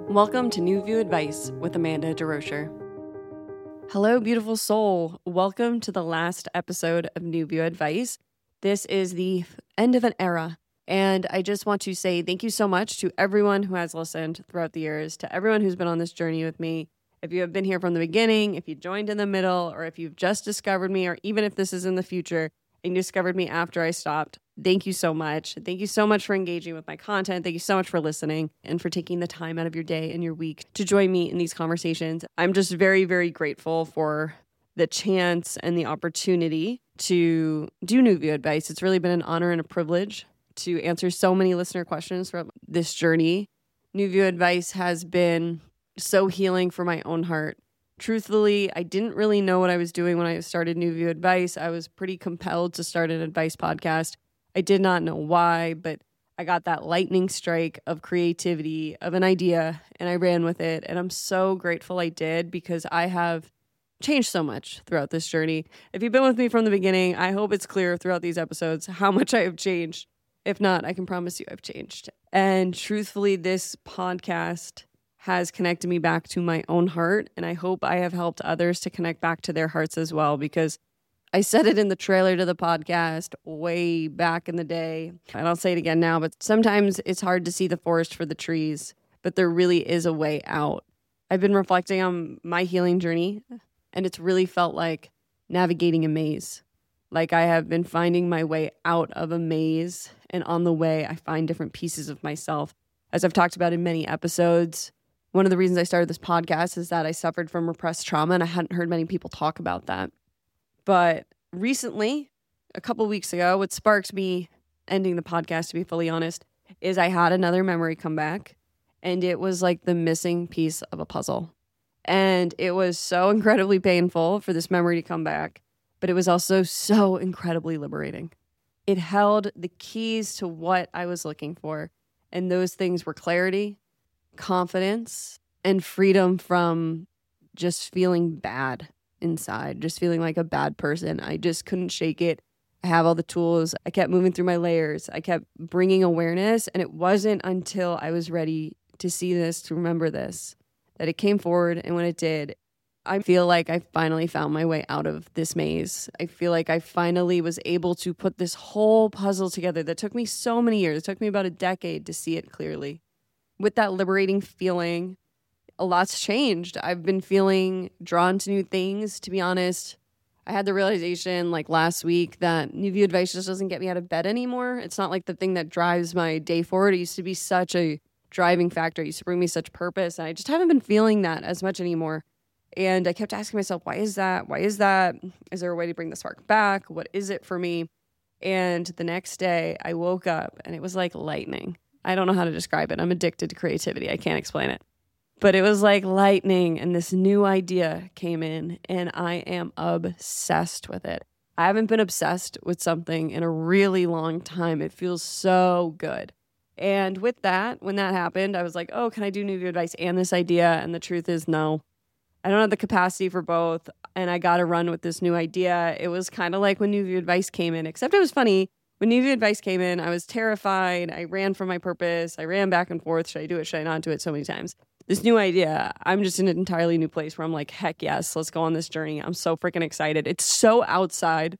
Welcome to New View Advice with Amanda DeRocher. Hello, beautiful soul. Welcome to the last episode of New View Advice. This is the end of an era, and I just want to say thank you so much to everyone who has listened throughout the years, to everyone who's been on this journey with me. If you have been here from the beginning, if you joined in the middle, or if you've just discovered me, or even if this is in the future and you discovered me after I stopped, thank you so much. Thank you so much for engaging with my content. Thank you so much for listening and for taking the time out of your day and your week to join me in these conversations. I'm just very, very grateful for the chance and the opportunity to do New View Advice. It's really been an honor and a privilege to answer so many listener questions from this journey. New View Advice has been so healing for my own heart. Truthfully, I didn't really know what I was doing when I started New View Advice. I was pretty compelled to start an advice podcast. I did not know why, but I got that lightning strike of creativity, of an idea, and I ran with it. And I'm so grateful I did, because I have changed so much throughout this journey. If you've been with me from the beginning, I hope it's clear throughout these episodes how much I have changed. If not, I can promise you I've changed. And truthfully, this podcast has connected me back to my own heart, and I hope I have helped others to connect back to their hearts as well, because I said it in the trailer to the podcast way back in the day, and I'll say it again now, but sometimes it's hard to see the forest for the trees, but there really is a way out. I've been reflecting on my healing journey, and it's really felt like navigating a maze. Like I have been finding my way out of a maze, and on the way, I find different pieces of myself. As I've talked about in many episodes, one of the reasons I started this podcast is that I suffered from repressed trauma, and I hadn't heard many people talk about that. But recently, a couple weeks ago, what sparked me ending the podcast, to be fully honest, is I had another memory come back, and it was like the missing piece of a puzzle. And it was so incredibly painful for this memory to come back, but it was also so incredibly liberating. It held the keys to what I was looking for, and those things were clarity, confidence, and freedom from just feeling bad inside, just feeling like a bad person. I just couldn't shake it. I have all the tools. I kept moving through my layers. I kept bringing awareness, and it wasn't until I was ready to see this, to remember this, that it came forward. And when it did, I feel like I finally found my way out of this maze. I feel like I finally was able to put this whole puzzle together that took me so many years. It took me about a decade to see it clearly. With that liberating feeling, a lot's changed. I've been feeling drawn to new things. To be honest, I had the realization like last week that New View Advice just doesn't get me out of bed anymore. It's not like the thing that drives my day forward. It used to be such a driving factor. It used to bring me such purpose. And I just haven't been feeling that as much anymore. And I kept asking myself, why is that? Why is that? Is there a way to bring the spark back? What is it for me? And the next day I woke up and it was like lightning. I don't know how to describe it. I'm addicted to creativity. I can't explain it. But it was like lightning, and this new idea came in, and I am obsessed with it. I haven't been obsessed with something in a really long time. It feels so good. And with that, when that happened, I was like, oh, can I do New View Advice and this idea? And the truth is, no. I don't have the capacity for both, and I got to run with this new idea. It was kind of like when New View Advice came in, except it was funny. When New View Advice came in, I was terrified. I ran from my purpose. I ran back and forth. Should I do it? Should I not do it? So many times. This new idea, I'm just in an entirely new place where I'm like, heck yes, let's go on this journey. I'm so freaking excited. It's so outside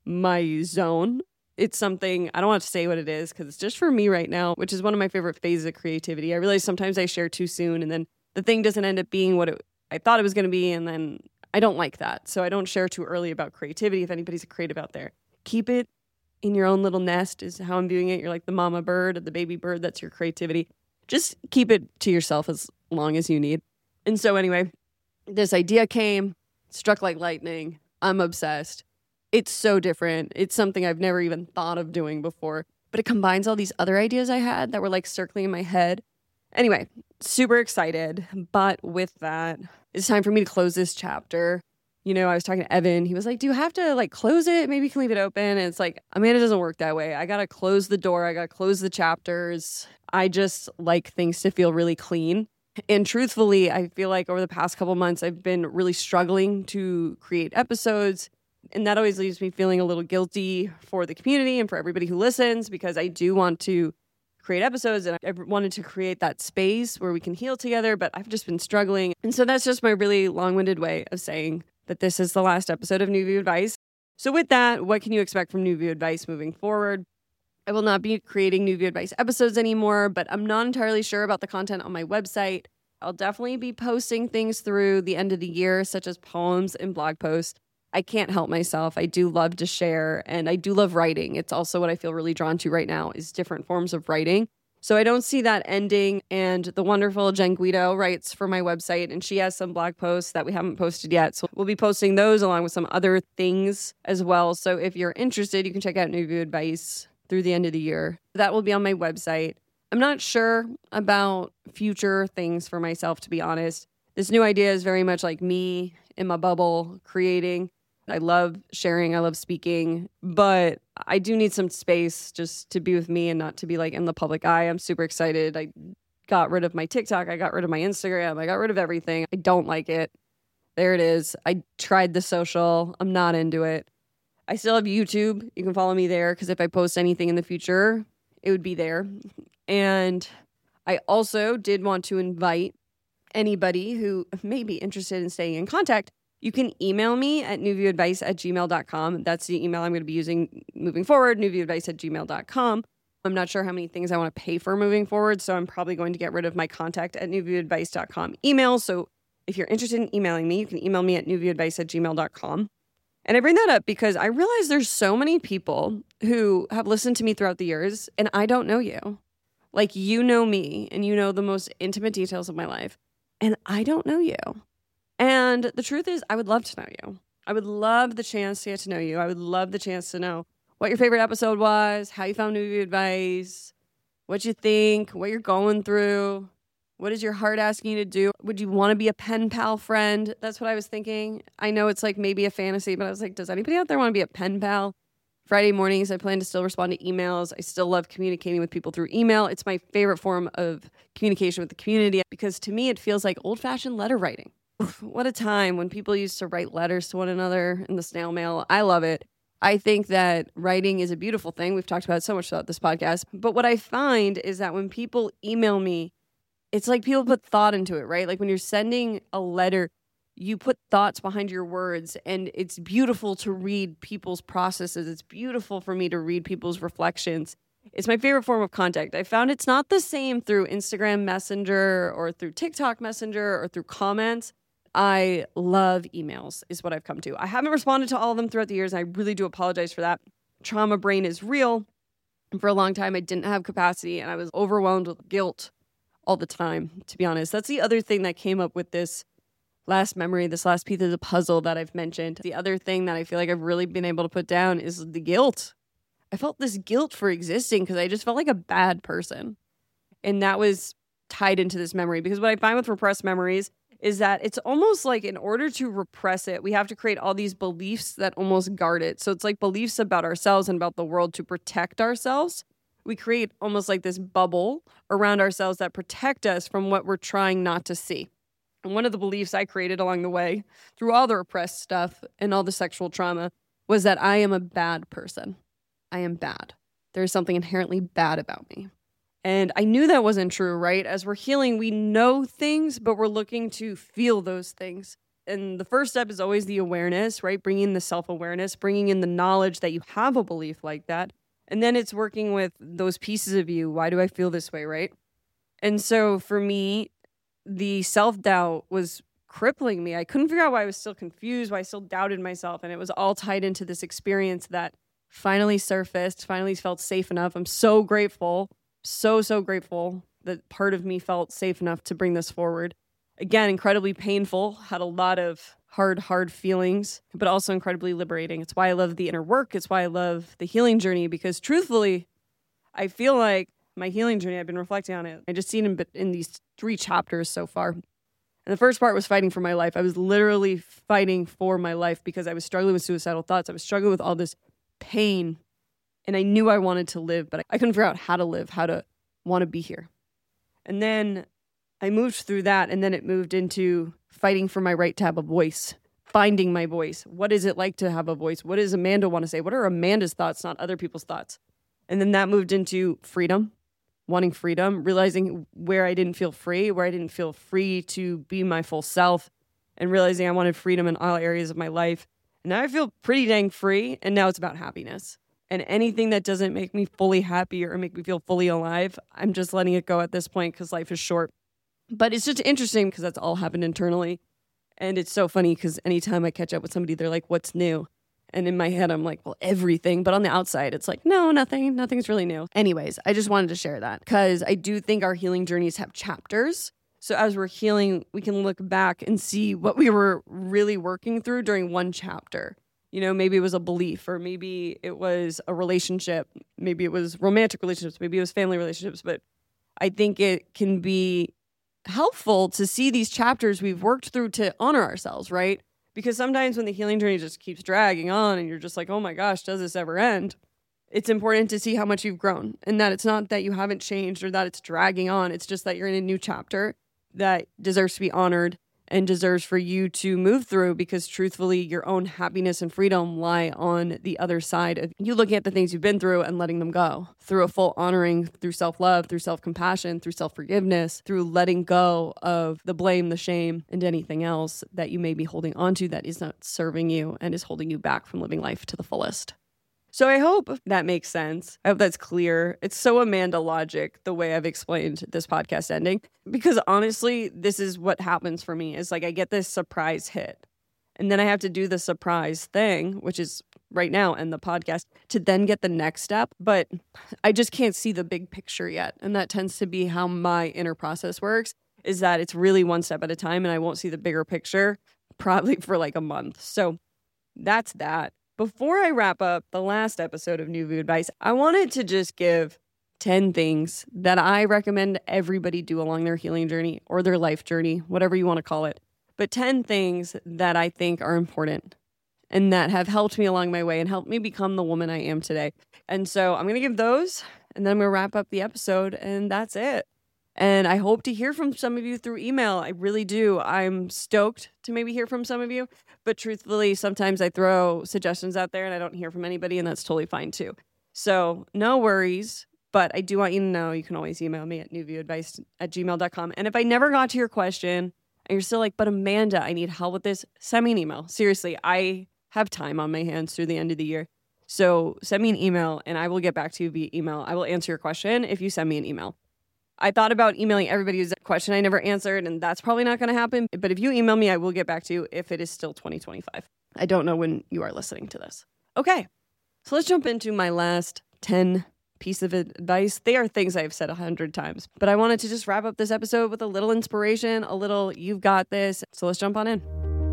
my zone. It's something, I don't want to say what it is because it's just for me right now, which is one of my favorite phases of creativity. I realize sometimes I share too soon, and then the thing doesn't end up being what I thought it was going to be, and then I don't like that. So I don't share too early about creativity. If anybody's a creative out there, keep it in your own little nest is how I'm viewing it. You're like the mama bird or the baby bird. That's your creativity. Just keep it to yourself as long as you need. And so anyway, this idea came, struck like lightning. I'm obsessed. It's so different. It's something I've never even thought of doing before, but it combines all these other ideas I had that were like circling in my head. Anyway, super excited. But with that, it's time for me to close this chapter. You know, I was talking to Evan. He was like, do you have to like close it? Maybe you can leave it open. And it's like, I mean, it doesn't work that way. I got to close the door. I got to close the chapters. I just like things to feel really clean. And truthfully, I feel like over the past couple months, I've been really struggling to create episodes. And that always leaves me feeling a little guilty for the community and for everybody who listens, because I do want to create episodes, and I wanted to create that space where we can heal together, but I've just been struggling. And so that's just my really long-winded way of saying that this is the last episode of New View Advice. So with that, what can you expect from New View Advice moving forward? I will not be creating New View Advice episodes anymore, but I'm not entirely sure about the content on my website. I'll definitely be posting things through the end of the year, such as poems and blog posts. I can't help myself. I do love to share, and I do love writing. It's also what I feel really drawn to right now is different forms of writing. So I don't see that ending. And the wonderful Jen Guido writes for my website, and she has some blog posts that we haven't posted yet. So we'll be posting those along with some other things as well. So if you're interested, you can check out New View Advice through the end of the year. That will be on my website. I'm not sure about future things for myself, to be honest. This new idea is very much like me in my bubble creating. I love sharing. I love speaking, but I do need some space just to be with me and not to be like in the public eye. I'm super excited. I got rid of my TikTok. I got rid of my Instagram. I got rid of everything. I don't like it. There it is. I tried the social. I'm not into it. I still have YouTube. You can follow me there because if I post anything in the future, it would be there. And I also did want to invite anybody who may be interested in staying in contact. You can email me at newviewadvice@gmail.com. That's the email I'm going to be using moving forward, newviewadvice@gmail.com. I'm not sure how many things I want to pay for moving forward, so I'm probably going to get rid of my contact at newviewadvice.com email. So if you're interested in emailing me, you can email me at newviewadvice@gmail.com. And I bring that up because I realize there's so many people who have listened to me throughout the years, and I don't know you. Like, you know me, and you know the most intimate details of my life, and I don't know you. And the truth is, I would love to know you. I would love the chance to get to know you. I would love the chance to know what your favorite episode was, how you found New View Advice, what you think, what you're going through, what is your heart asking you to do? Would you want to be a pen pal friend? That's what I was thinking. I know it's like maybe a fantasy, but I was like, does anybody out there want to be a pen pal? Friday mornings, I plan to still respond to emails. I still love communicating with people through email. It's my favorite form of communication with the community because to me, it feels like old-fashioned letter writing. What a time when people used to write letters to one another in the snail mail. I love it. I think that writing is a beautiful thing. We've talked about it so much throughout this podcast. But what I find is that when people email me, it's like people put thought into it, right? Like when you're sending a letter, you put thoughts behind your words, and it's beautiful to read people's processes. It's beautiful for me to read people's reflections. It's my favorite form of contact. I found it's not the same through Instagram Messenger or through TikTok Messenger or through comments. I love emails is what I've come to. I haven't responded to all of them throughout the years, and I really do apologize for that. Trauma brain is real. And for a long time, I didn't have capacity, and I was overwhelmed with guilt all the time, to be honest. That's the other thing that came up with this last memory, this last piece of the puzzle that I've mentioned. The other thing that I feel like I've really been able to put down is the guilt. I felt this guilt for existing because I just felt like a bad person. And that was tied into this memory because what I find with repressed memories is that it's almost like in order to repress it, we have to create all these beliefs that almost guard it. So it's like beliefs about ourselves and about the world to protect ourselves. We create almost like this bubble around ourselves that protect us from what we're trying not to see. And one of the beliefs I created along the way through all the repressed stuff and all the sexual trauma was that I am a bad person. I am bad. There's something inherently bad about me. And I knew that wasn't true, right? As we're healing, we know things, but we're looking to feel those things. And the first step is always the awareness, right? Bringing in the self-awareness, bringing in the knowledge that you have a belief like that. And then it's working with those pieces of you. Why do I feel this way, right? And so for me, the self-doubt was crippling me. I couldn't figure out why I was still confused, why I still doubted myself. And it was all tied into this experience that finally surfaced, finally felt safe enough. I'm so grateful, so grateful that part of me felt safe enough to bring this forward. Again, incredibly painful, had a lot of hard feelings, but also incredibly liberating. It's why I love the inner work. It's why I love the healing journey, because truthfully, I feel like my healing journey, I've been reflecting on it. I just seen it in these 3 chapters so far. And the first part was fighting for my life. I was literally fighting for my life because I was struggling with suicidal thoughts. I was struggling with all this pain. And I knew I wanted to live, but I couldn't figure out how to live, how to want to be here. And then I moved through that, and then it moved into fighting for my right to have a voice, finding my voice. What is it like to have a voice? What does Amanda want to say? What are Amanda's thoughts, not other people's thoughts? And then that moved into freedom. wanting freedom, realizing where I didn't feel free to be my full self, and realizing I wanted freedom in all areas of my life. And now I feel pretty dang free, and now it's about happiness. And anything that doesn't make me fully happy or make me feel fully alive, I'm just letting it go at this point because life is short. But it's just interesting because that's all happened internally. And it's so funny because anytime I catch up with somebody, they're like, what's new? And in my head, I'm like, well, everything. But on the outside, it's like, no, nothing. Nothing's really new. Anyways, I just wanted to share that because I do think our healing journeys have chapters. So as we're healing, we can look back and see what we were really working through during one chapter. Maybe it was a belief, or maybe it was a relationship. Maybe it was romantic relationships. Maybe it was family relationships. But I think it can be helpful to see these chapters we've worked through to honor ourselves, right? Because sometimes when the healing journey just keeps dragging on and you're just like, oh my gosh, does this ever end? It's important to see how much you've grown, and that it's not that you haven't changed or that it's dragging on. It's just that you're in a new chapter that deserves to be honored and deserves for you to move through, because truthfully, your own happiness and freedom lie on the other side of you looking at the things you've been through and letting them go through a full honoring, through self-love, through self-compassion, through self-forgiveness, through letting go of the blame, the shame, and anything else that you may be holding onto that is not serving you and is holding you back from living life to the fullest. So I hope that makes sense. I hope that's clear. It's so Amanda logic, the way I've explained this podcast ending, because honestly, this is what happens for me. Is like I get this surprise hit, and then I have to do the surprise thing, which is right now end the podcast, to then get the next step. But I just can't see the big picture yet. And that tends to be how my inner process works, is that it's really one step at a time, and I won't see the bigger picture probably for like a month. So that's that. Before I wrap up the last episode of New View Advice, I wanted to just give 10 things that I recommend everybody do along their healing journey or their life journey, whatever you want to call it. But 10 things that I think are important and that have helped me along my way and helped me become the woman I am today. And so I'm going to give those, and then I'm going to wrap up the episode, and that's it. And I hope to hear from some of you through email. I really do. I'm stoked to maybe hear from some of you. But truthfully, sometimes I throw suggestions out there and I don't hear from anybody, and that's totally fine too. So no worries. But I do want you to know you can always email me at newviewadvice@gmail.com. And if I never got to your question and you're still like, but Amanda, I need help with this, send me an email. Seriously, I have time on my hands through the end of the year. So send me an email and I will get back to you via email. I will answer your question if you send me an email. I thought about emailing everybody's question I never answered, and that's probably not going to happen. But if you email me, I will get back to you if it is still 2025. I don't know when you are listening to this. Okay, so let's jump into my last 10 pieces of advice. They are things I've said 100 times, but I wanted to just wrap up this episode with a little inspiration, a little you've got this. So let's jump on in.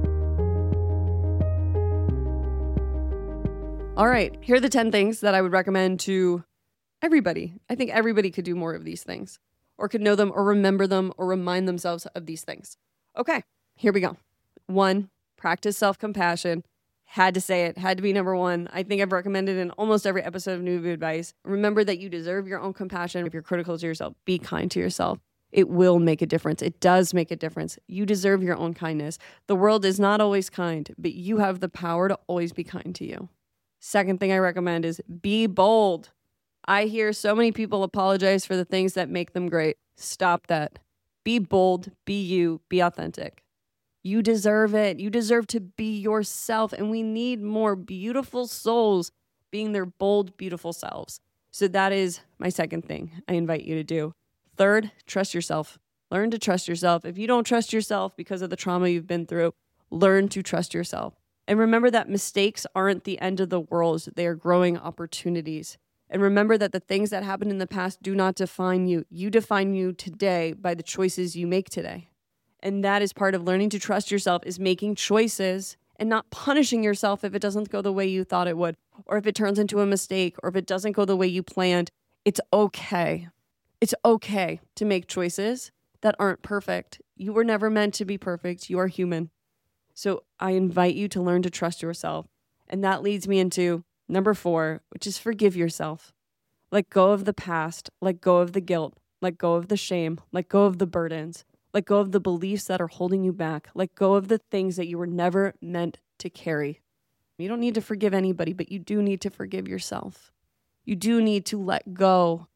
All right, here are the 10 things that I would recommend to everybody. I think everybody could do more of these things, or could know them or remember them or remind themselves of these things. Okay, here we go. 1, practice self-compassion. Had to say it, had to be number 1. I think I've recommended in almost every episode of New View Advice. Remember that you deserve your own compassion. If you're critical to yourself, be kind to yourself. It will make a difference. It does make a difference. You deserve your own kindness. The world is not always kind, but you have the power to always be kind to you. Second thing I recommend is be bold. I hear so many people apologize for the things that make them great. Stop that. Be bold, be you, be authentic. You deserve it. You deserve to be yourself. And we need more beautiful souls being their bold, beautiful selves. So that is my second thing I invite you to do. Third, trust yourself. Learn to trust yourself. If you don't trust yourself because of the trauma you've been through, learn to trust yourself. And remember that mistakes aren't the end of the world. They are growing opportunities. And remember that the things that happened in the past do not define you. You define you today by the choices you make today. And that is part of learning to trust yourself, is making choices and not punishing yourself if it doesn't go the way you thought it would, or if it turns into a mistake, or if it doesn't go the way you planned. It's okay. It's okay to make choices that aren't perfect. You were never meant to be perfect. You are human. So I invite you to learn to trust yourself. And that leads me into number 4, which is forgive yourself. Let go of the past. Let go of the guilt. Let go of the shame. Let go of the burdens. Let go of the beliefs that are holding you back. Let go of the things that you were never meant to carry. You don't need to forgive anybody, but you do need to forgive yourself. You do need to let go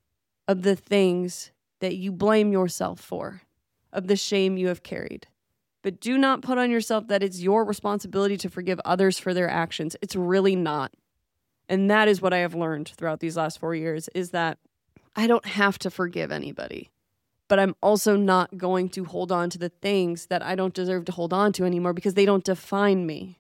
of the things that you blame yourself for, of the shame you have carried. But do not put on yourself that it's your responsibility to forgive others for their actions. It's really not. And that is what I have learned throughout these last 4 years, is that I don't have to forgive anybody. But I'm also not going to hold on to the things that I don't deserve to hold on to anymore because they don't define me.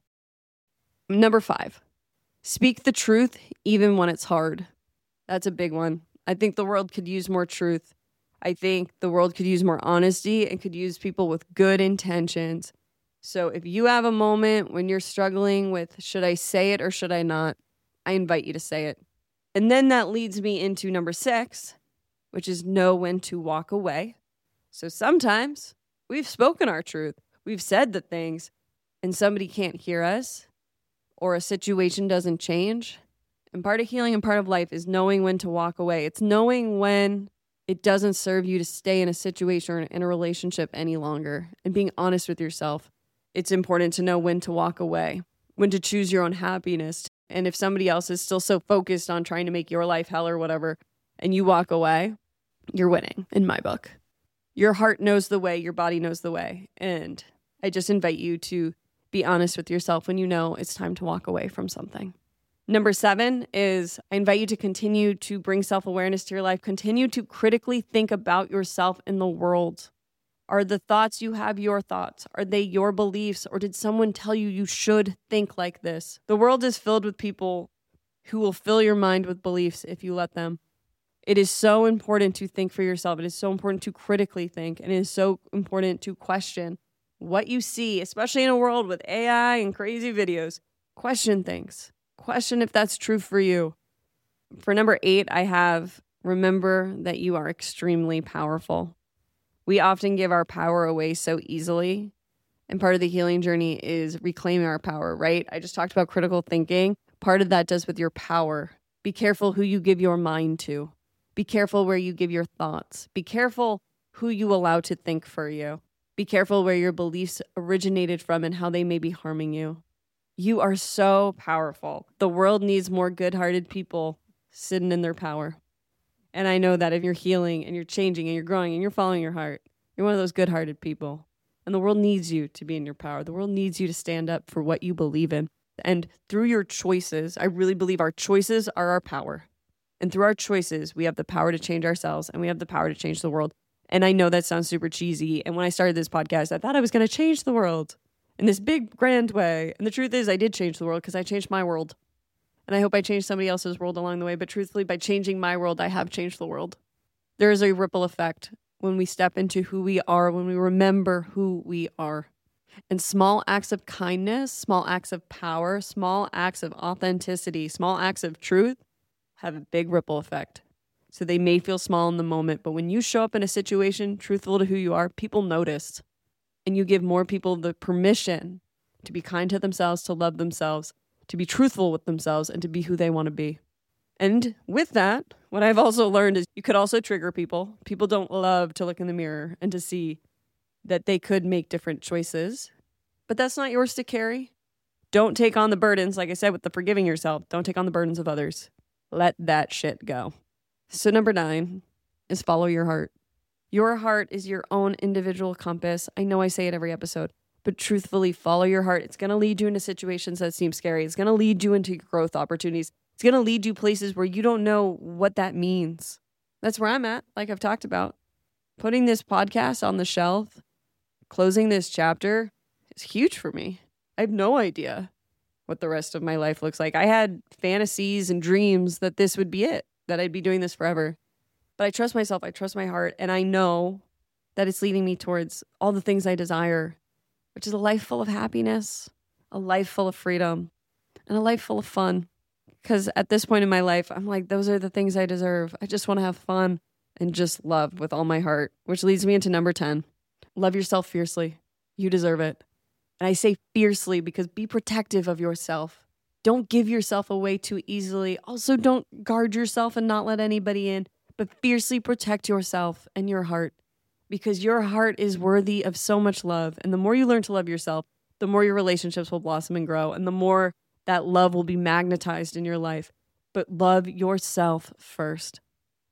Number 5, speak the truth even when it's hard. That's a big one. I think the world could use more truth. I think the world could use more honesty and could use people with good intentions. So if you have a moment when you're struggling with, should I say it or should I not? I invite you to say it. And then that leads me into number 6, which is know when to walk away. So sometimes we've spoken our truth. We've said the things and somebody can't hear us or a situation doesn't change. And part of healing and part of life is knowing when to walk away. It's knowing when it doesn't serve you to stay in a situation or in a relationship any longer and being honest with yourself. It's important to know when to walk away, when to choose your own happiness. And if somebody else is still so focused on trying to make your life hell or whatever, and you walk away, you're winning in my book. Your heart knows the way, your body knows the way. And I just invite you to be honest with yourself when you know it's time to walk away from something. Number 7 is I invite you to continue to bring self-awareness to your life. Continue to critically think about yourself in the world. Are the thoughts you have your thoughts? Are they your beliefs? Or did someone tell you you should think like this? The world is filled with people who will fill your mind with beliefs if you let them. It is so important to think for yourself. It is so important to critically think. And it is so important to question what you see, especially in a world with AI and crazy videos. Question things. Question if that's true for you. For number 8, I have remember that you are extremely powerful. We often give our power away so easily. And part of the healing journey is reclaiming our power, right? I just talked about critical thinking. Part of that does with your power. Be careful who you give your mind to. Be careful where you give your thoughts. Be careful who you allow to think for you. Be careful where your beliefs originated from and how they may be harming you. You are so powerful. The world needs more good-hearted people sitting in their power. And I know that if you're healing and you're changing and you're growing and you're following your heart, you're one of those good-hearted people. And the world needs you to be in your power. The world needs you to stand up for what you believe in. And through your choices, I really believe our choices are our power. And through our choices, we have the power to change ourselves and we have the power to change the world. And I know that sounds super cheesy. And when I started this podcast, I thought I was going to change the world in this big, grand way. And the truth is I did change the world because I changed my world. And I hope I changed somebody else's world along the way. But truthfully, by changing my world, I have changed the world. There is a ripple effect when we step into who we are, when we remember who we are. And small acts of kindness, small acts of power, small acts of authenticity, small acts of truth have a big ripple effect. So they may feel small in the moment, but when you show up in a situation truthful to who you are, people notice. And you give more people the permission to be kind to themselves, to love themselves, to be truthful with themselves, and to be who they want to be. And with that, what I've also learned is you could also trigger people. People don't love to look in the mirror and to see that they could make different choices, but that's not yours to carry. Don't take on the burdens, like I said, with the forgiving yourself. Don't take on the burdens of others. Let that shit go. So number 9 is follow your heart. Your heart is your own individual compass. I know I say it every episode, but truthfully, follow your heart. It's going to lead you into situations that seem scary. It's going to lead you into growth opportunities. It's going to lead you places where you don't know what that means. That's where I'm at, like I've talked about. Putting this podcast on the shelf, closing this chapter is huge for me. I have no idea what the rest of my life looks like. I had fantasies and dreams that this would be it, that I'd be doing this forever. But I trust myself, I trust my heart, and I know that it's leading me towards all the things I desire, which is a life full of happiness, a life full of freedom, and a life full of fun. Because at this point in my life, I'm like, those are the things I deserve. I just want to have fun and just love with all my heart, which leads me into number 10. Love yourself fiercely. You deserve it. And I say fiercely because be protective of yourself. Don't give yourself away too easily. Also, don't guard yourself and not let anybody in, but fiercely protect yourself and your heart because your heart is worthy of so much love. And the more you learn to love yourself, the more your relationships will blossom and grow, and the more that love will be magnetized in your life. But love yourself first.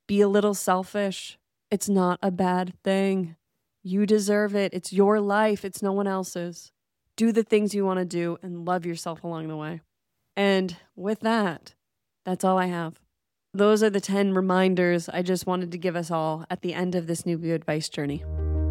Be a little selfish. It's not a bad thing. You deserve it. It's your life. It's no one else's. Do the things you want to do and love yourself along the way. And with that, that's all I have. Those are the 10 reminders I just wanted to give us all at the end of this New View Advice journey.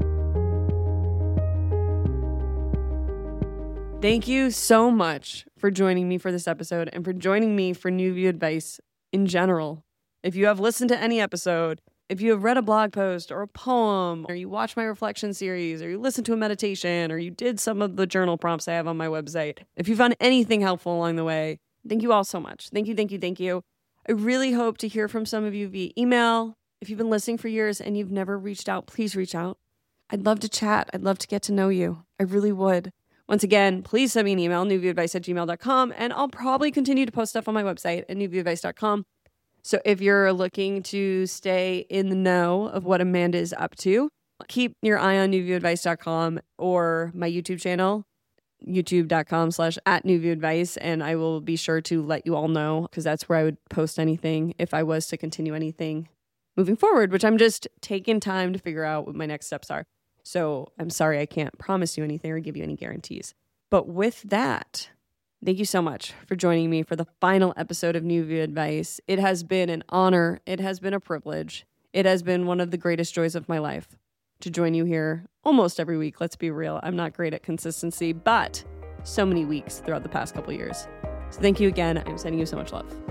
Thank you so much for joining me for this episode and for joining me for New View Advice in general. If you have listened to any episode, if you have read a blog post or a poem, or you watched my reflection series, or you listened to a meditation, or you did some of the journal prompts I have on my website, if you found anything helpful along the way, thank you all so much. Thank you, thank you, thank you. I really hope to hear from some of you via email. If you've been listening for years and you've never reached out, please reach out. I'd love to chat. I'd love to get to know you. I really would. Once again, please send me an email, newviewadvice@gmail.com, and I'll probably continue to post stuff on my website at newviewadvice.com. So if you're looking to stay in the know of what Amanda is up to, keep your eye on newviewadvice.com or my YouTube channel, youtube.com/@newviewadvice, and I will be sure to let you all know, because that's where I would post anything if I was to continue anything moving forward, which I'm just taking time to figure out what my next steps are. So I'm sorry I can't promise you anything or give you any guarantees. But with that, thank you so much for joining me for the final episode of New View Advice. It has been an honor. It has been a privilege. It has been one of the greatest joys of my life to join you here almost every week. Let's be real. I'm not great at consistency, but so many weeks throughout the past couple years. So thank you again. I'm sending you so much love.